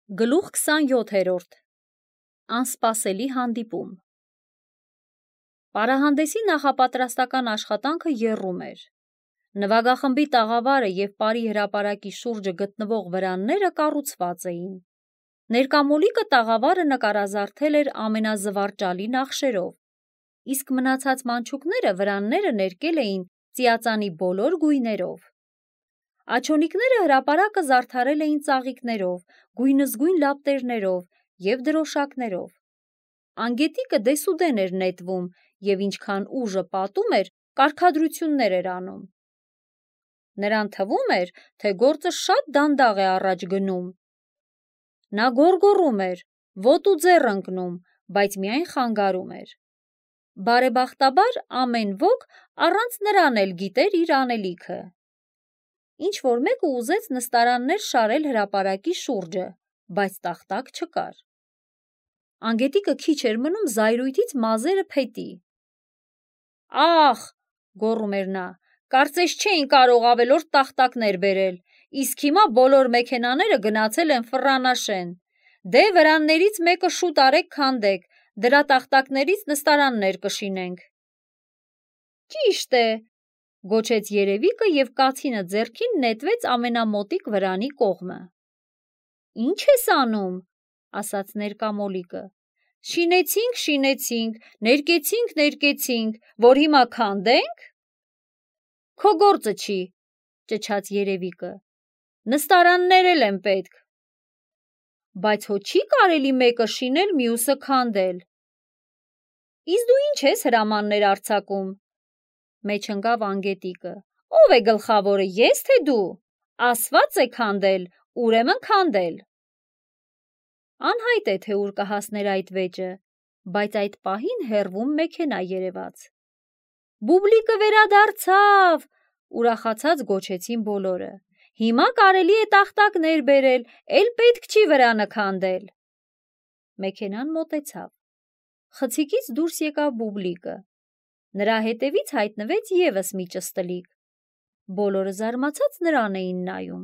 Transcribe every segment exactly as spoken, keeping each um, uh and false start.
Գլուխ քսանյոթերորդ Անսպասելի հանդիպում Պարահանդեսի նախապատրաստական աշխատանքը եռում էր։ Նվագախմբի տաղավարը և պարի հրապարակի շուրջը գտնվող վրանները կառուցված էին։ Ներկամոլիկը տաղավարը նկարազարդել էր ամենազվարճալի նախշերով, իսկ մնացած մանչուկները վրանները ներկել էին ծիածանի բոլոր գույներով։ Աչոնիկները հրապարակը զարդարել էին ծաղիկներով, գույնզգույն լապտերներով և դրոշակներով։ Անգետիկը դեսուդեն էր նետվում և ինչքան ուժը պատում էր, կարգադրություններ էր անում։ Նրան թվում էր, թե գործը շատ դանդաղ է առաջ գնում։ Նա գոռգոռում էր, ոտք ու ձեռ ընկնում, բայց միայն խանգարում էր։ Բարեբախտաբար ամեն ոք առանց նրան էլ գիտեր իր անելիքը։ Ինչ-որ մեկը ուզեց նստարաններ շարել հրապարակի շուրջը, բայց տախտակ չկար։ Անգետիկը քիչ էր մնում զայրույթից մազերը փետի։ «Ախ,» գոռում էր նա, «կարծես չէին կարող ավելորդ տախտակներ բերել, իսկ հիմա բոլոր մեքենաները գնացել են Ֆռռանաշեն։ Դե վրաններից մեկը շուտ արեք քանդեք, դրա տախտակներից նստարաններ կշինենք»։ «Ճիշտ է», գոչեց երևիկը և կացինը ձեռքին նետվեց ամենամոտիկ վրանի կողմը։ «Ինչ ես անում», ասաց ներկամոլիկը։ «Շինեցինք, շինեցինք, ներկեցինք, ներկեցինք, որ հիմա քանդե՞նք»։ «Քո գործը չի», ճչաց երևիկը, «նստարաններ էլ են պետք»։ «Բայց հո չի կարելի մեկը շինել, մյուսը քանդել»։ «Իսկ դու ինչ ես հրամաններ արձակում», մեջ ընկավ անգետիկը։ «Ո՞վ է գլխավորը, ես թե դու։ Ասված է քանդել, ուրեմն քանդել»։ Անհայտ է, թե ուր կհասներ այդ վեճը, բայց այդ պահին հեռվում մեքենա երևաց։ «Բուբլիկը վերադարձավ», ուրախացած գոչեցին բոլորը։ «Հիմա կարելի է տախտակներ բերել, էլ պետք չի վրանը քանդել»։ Մեքենան մոտեցավ։ Խցիկից դուրս եկավ Բուբլիկը։ Նրա հետևից հայտնվեց ևս մի ճստլիկ։ Բոլորը զարմացած նրան էին նայում։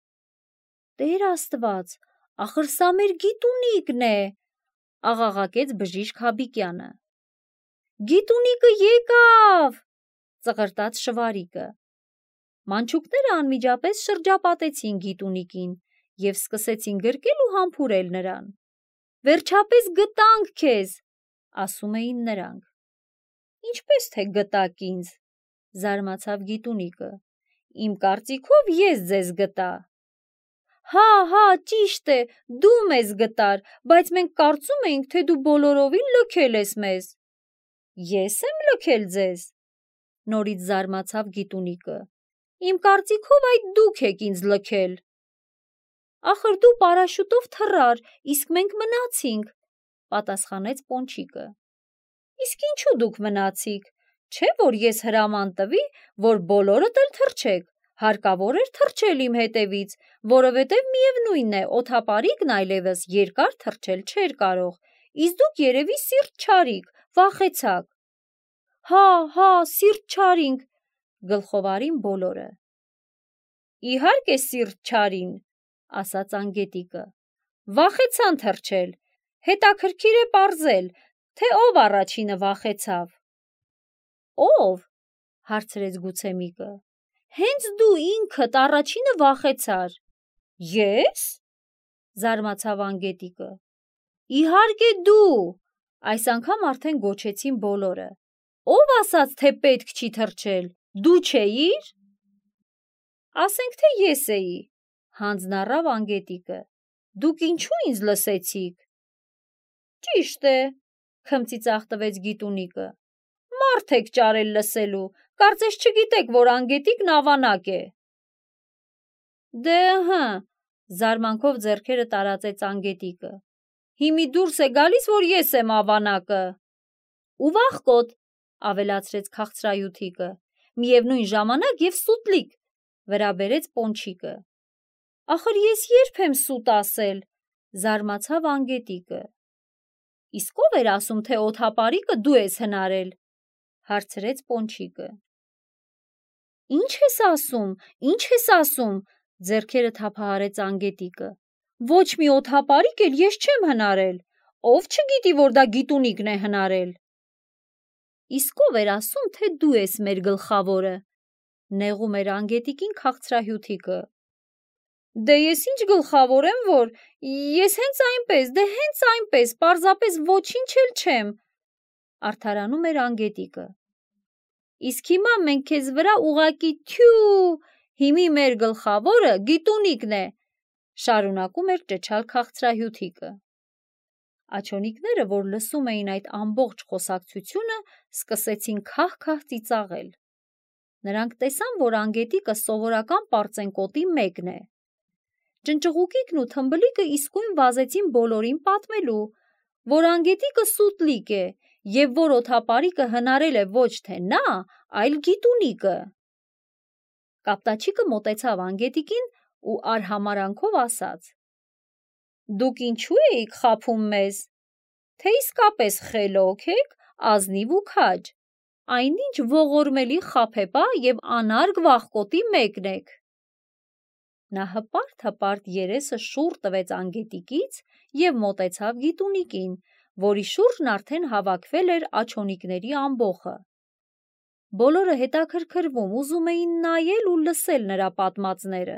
«Տեր Աստված, ախր սա մեր գիտունիկն է», աղաղակեց բժիշկ Հաբիկյանը։ «Գիտունիկը եկավ», ծղրտաց Շվարիկը։ Մանչուկները անմիջապես շրջապատեցին գիտունիկին և սկսեցին գրկել ու համբուրել նրան։ «Վերջապես գտանք քեզ», ասում էին նրանք։ «Ինչպես թե գտաք ինձ», զարմացավ գիտունիկը։ «Իմ կարծիքով ես ձեզ գտա»։ «Հա, հա, ճիշտ է, դու մեզ գտար, բայց մենք կարծում էինք, թե դու բոլորովին լքել ես մեզ»։ «Ես եմ լքել ձեզ», նորից զարմացավ գիտունիկը։ «Իմ կարծիքով այդ դուք եք ինձ լքել»։ «Ախր դու պարաշյուտով թռար, իսկ մենք մնացինք», պատասխանեց Պոնչիկը։ «Իսկ ինչու դուք մնացիք, չէ՞ որ ես հրաման տվի, որ բոլորդ էլ թռչեք, հարկավոր էր թռչել իմ հետևից, որովհետև միևնույն է, օդապարիկն այլևս երկար թռչել չէր կարող, իսկ դուք երևի սիրտ չարիք, վախեցաք»։ «Հա, հա, սիրտ չարինք», գլխով արին բոլորը։ «Իհարկե սիրտ չարին», ասաց անգետիկը։ «Վախեցան թռչել, հետաքրքիր է պարզել, թե ով առաջինը վախեցավ»։ «Ո՞վ», հարցրեց գուցեմիկը։ «Հենց դու ինքդ առաջինը վախեցար»։ «Ե՞ս», զարմացավ անգետիկը։ «Իհարկե դու», այս անգամ արդեն գոչեցին բոլորը։ «Ով ասաց, թե պետք չի թռչել, դու չէի՞ր»։ «Ասենք թե ես էի», հանձնառավ անգետիկը։ «Դուք ինչու ինձ լսեցիք»։ «Ճիշտ է», քմծիծաղ տվեց գիտունիկը։ «Մարդ եք ճարել լսելու, կարծես չգիտեք, որ անգետիկն ավանակ է»։ «Դե ըհը», զարմանքով ձեռքերը տարածեց անգետիկը։ «Հիմի դուրս է գալիս, որ ես եմ ավանակը»։ «Ու վախկոտ», ավելացրեց քաղցրայութիկը։ «Միևնույն ժամանակ և սուտլիկ», վրա բերեց Պոնչիկը։ «Ախր ես երբ եմ սուտ ասել», զարմացավ անգետիկը։ «Իսկ ո՞վ էր ասում, թե օդապարիկը դու ես հնարել», հարցրեց Պոնչիկը։ «Ինչ ես ասում, ինչ ես ասում», ձեռքերը թափահարեց անգետիկը։ Ոչ մի օդապարիկ էլ ես չեմ հնարել, ով չգիտի, որ դա Գիտունիկն է հնարել։ Իսկ ով էր ասում, թե դու ես մեր գլխավորը, նեղում էր Անգետիկին քաղցրահյութիկը։ Դե ես ինչ գլխավոր եմ, որ ես հենց այնպես, դե հենց այնպես, պարզապես ոչինչ էլ չեմ, արդարանում էր Անգետիկը։ Իսկ հիմա մենք քեզ վրա ուղակի թյու, հիմի մեր գլխավորը Գիտունիկն է, շարունակում էր ճչալ քաղցրահյութիկը։ Աջոնիկները, որ լսում էին այդ ամբողջ խոսակցությունը, սկսեցին քահ-քահ ծիծաղել։ Նրանք տեսան, որ Անգետիկը սովորական պարծենկոտի մեկն է։ Ճնճղուկիկն ու Թմբլիկը իսկույն վազեցին բոլորին պատմելու, որ Անգետիկը սուտլիկ է և որ օդապարիկը հնարել է ոչ թե նա, այլ Գիտունիկը։ Կապտաչիկը մոտեցավ Անգետիկին ու արհամարանքով ասաց. Դուք ինչու էիք խաբում մեզ, թե իսկապես խելոք եք, ազնիվ ու քաջ, այնինչ ողորմելի խաբեբա և անարգ վախկոտի մեկն եք։ Նա հպարտ-հպարտ երեսը շուռ տվեց Անգետիկից և մոտեցավ Գիտունիկին, որի շուրջն արդեն հավաքվել էր աջոնիկների ամբոխը։ Բոլորը հետաքրքրվում, ուզում էին նայել ու լսել նրա պատմածները։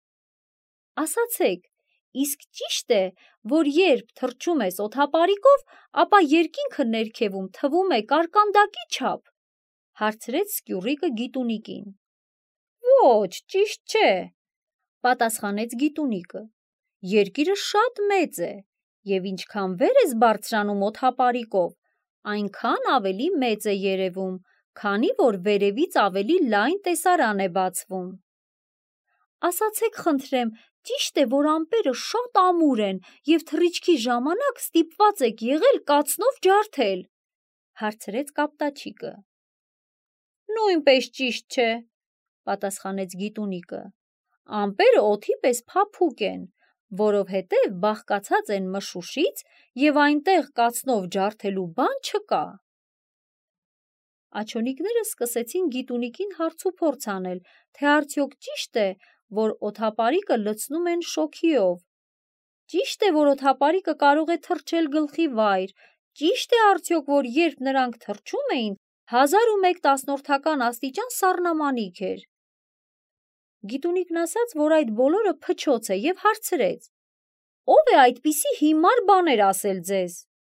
Ասացեք, իսկ ճիշտ է, որ երբ թռչում ես օդապարիկով, ապա երկինքը ներքևում թվում է կարկանդակի չափ, հարցրեց Սկյուռիկը Գիտունիկին։ Ոչ, ճիշտ չէ, պատասխանեց Գիտունիկը, երկիրը շատ մեծ է, և ինչքան վեր ես բարձրանում օդապարիկով, այնքան ավելի մեծ է երևում, քանի որ վերևից ավելի լայն տեսարան է բացվում։ Ասացեք խնդրեմ, ճիշտ է, որ ամպերը շատ ամուր են և թռիչքի ժամանակ ստիպված եք եղել կացնով ջարդել, հարցրեց Կապտաչիկը։ Նույնպես ճիշտ չէ, պատասխանեց Գիտունիկը, ամպերը օդի պես փափուկ են, որովհետև բաղկացած են մշուշից և այնտեղ կացնով ջարդելու բան չկա։ Աջոնիկները սկսեցին Գիտունիկին հարցուփորձ անել, թե արդյոք ճիշտ է, որ օդապարիկը լցնում են շոգիով, ճիշտ է, որ օդապարիկը կարող է թռչել գլխի վայր, ճիշտ է արդյոք, որ երբ նրանք թռչում էին, հազար ու մեկ տասնորդական աստիճան սառնամանիք էր։ Գիտունիկն ասաց, որ այդ բոլորը փչոց է և հարցրեց. Ո՞վ է այդպիսի հիմար բաներ ասել ձեզ։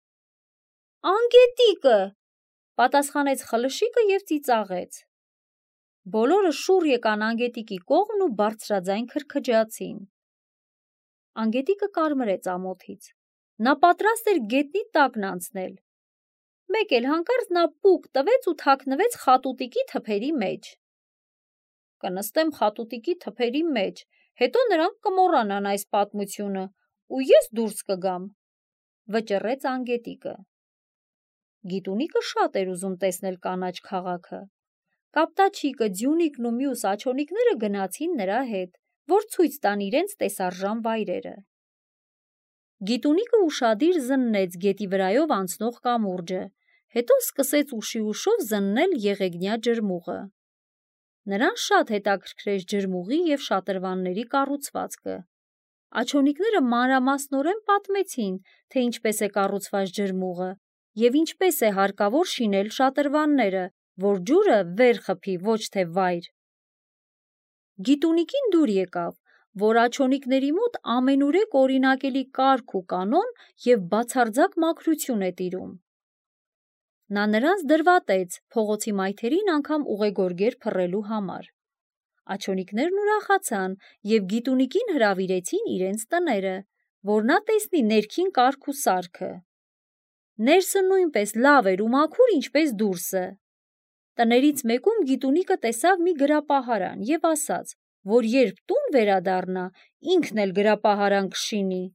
Անգետիկը, պատասխանեց Խլշիկը և ծիծաղեց։ Բոլորը շուռ եկան Անգետիկի կողմն ու բարձրաձայն քրքջացին։ Անգետիկը կարմրեց ամոթից։ Նա պատրաստ էր գետնի տակն անցնել։ Մեկ էլ հանկարծ նա պուկ տվեց ու թաքնվեց խատուտիկի թփերի մեջ։ Կնստեմ խատուտիկի թփերի մեջ, հետո նրանք կմոռանան այս պատմությունը, ու ես դուրս կգամ, վճռեց Անգետիկը։ Գիտունիկը շատ էր ուզում տեսնել կանաչ քաղաքը։ Կապտաչիկը, Ձյունիկն ու մյուս աջոնիկները գնացին նրա հետ, որ ցույց տան իրենց տեսարժան վայրերը։ Գիտունիկը ուշադիր զննեց գետի վրայով անցնող կամուրջը, հետո սկսեց ուշի ուշով զննել եղեգնյա ջրմուղը։ Նրան շատ հետաքրքրեց ջրմուղի և շատրվանների կառուցվածքը։ Աջոնիկները մանրամասնորեն պատմեցին, թե ինչպես է կառուցված ջրմուղը և ինչպես է հարկավոր շինել շատրվանները, որ ջուրը վեր խփի, ոչ թե վայր։ Գիտունիկին դուր եկավ, որ աջոնիկների մոտ ամենուրեք օրինակելի կարգ ու կանոն և բացարձակ մաքրություն է տիրում։ Նա նրանց դրվատեց փողոցի մայթերին անգամ ուղեգորգեր փռելու համար։ Աջոնիկներն ուրախացան և Գիտունիկին հրավիրեցին իրենց տները, որ նա տեսնի ներքին կարգ ու սարքը։ Ներսը նույնպես լավ էր ու մաքուր, ինչպես դուրսը։ Տներից մեկում Գիտունիկը տեսավ մի գրապահարան և ասաց, որ երբ տուն վերադառնա, ինքն էլ գրապահարան կշինի։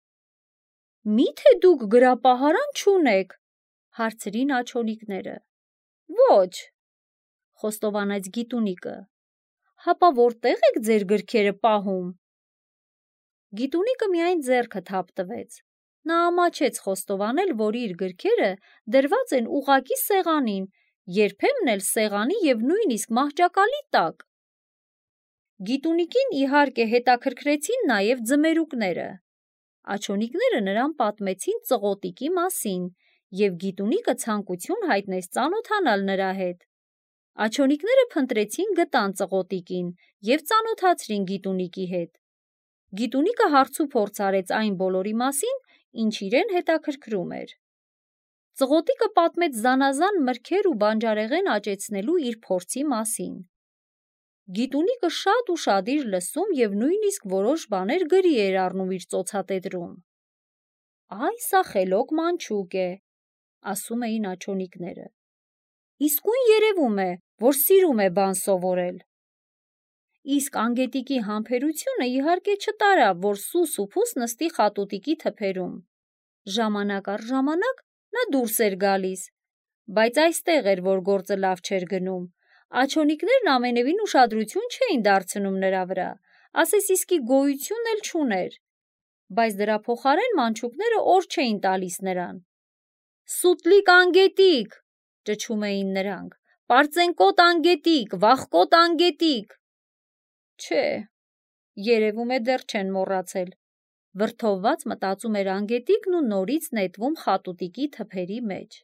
Մի՞թե դուք գրապահարան չունեք, հարցրին աջոնիկները։ Ոչ, խոստովանեց Գիտունիկը։ Հապա որտե՞ղ եք ձեր գրքերը պահում։ Գիտունիկը միայն ձեռքը թափ տվեց։ Նա ամաչեց խոստովանել, որ իր գրքերը դրված են ուղղակի սեղանին, երբեմն էլ սեղանի և նույնիսկ մահճակալի տակ։ Գիտունիկին իհարկե հետաքրքրեցին նաև ձմերուկները։ Աջոնիկները նրան պատմեցին ծղոտիկի մասին, և գիտունիկը ցանկություն հայտնեց ծանոթանալ նրա հետ։ Աջոնիկները փնտրեցին, գտան ծղոտիկին և ծանոթացրին գիտունիկի հետ։ Գիտունիկը հարցուփորձ արեց այն բոլորի մասին, ինչ իրեն հետաքրքրում էր։ Ծղոտիկը պատմեց զանազան մրգեր ու բանջարեղեն աճեցնելու իր փորձի մասին։ Գիտունիկը շատ ուշադիր լսում և նույնիսկ որոշ բաներ գրի էր առնում իր ծոցատետրում։ «Այ սա խելոք մանչուկ է», ասում էին աջոնիկները։ «Իսկույն երևում է, որ սիրում է բան սովորել»։ Իսկ անգետիկի համբերությունը իհարկե չտարավ, որ սուս ու փուս նստի խատուտիկի թփերում։ Ժամանակ առ ժամանակ նա դուրս էր գալիս, բայց այստեղ էր, որ գործը լավ չէր գնում։ Աջոնիկներն ամենևին ուշադրություն չէին դարձնում նրա վրա, ասես իսկի գոյություն էլ չուներ, բայց դրա փոխարեն մանչուկները օր չէին տալիս նրան։ «Սուտլիկ անգետիկ», ճչում էին նրանք, «պարծենկոտ անգետիկ, վախկոտ անգետիկ»։ Չէ, երևում է դեռ չեն մոռացել, վրդովված մտածում էր անգետիկն ու նորից նետվում խատուտիկի թփերի մեջ։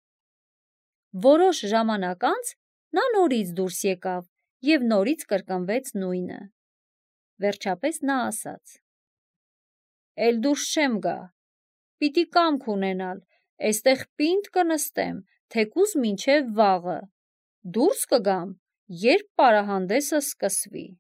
Որոշ ժամանակ անց նա նորից դուրս եկավ և նորից կրկնվեց նույնը։ Վերջապես նա ասաց. «Էլ դուրս չեմ գա, պիտի կամք ունենալ, էստեղ պինդ կնստեմ, թեկուզ մինչև վաղը, դուրս կգամ, երբ պարահանդեսը սկսվի»։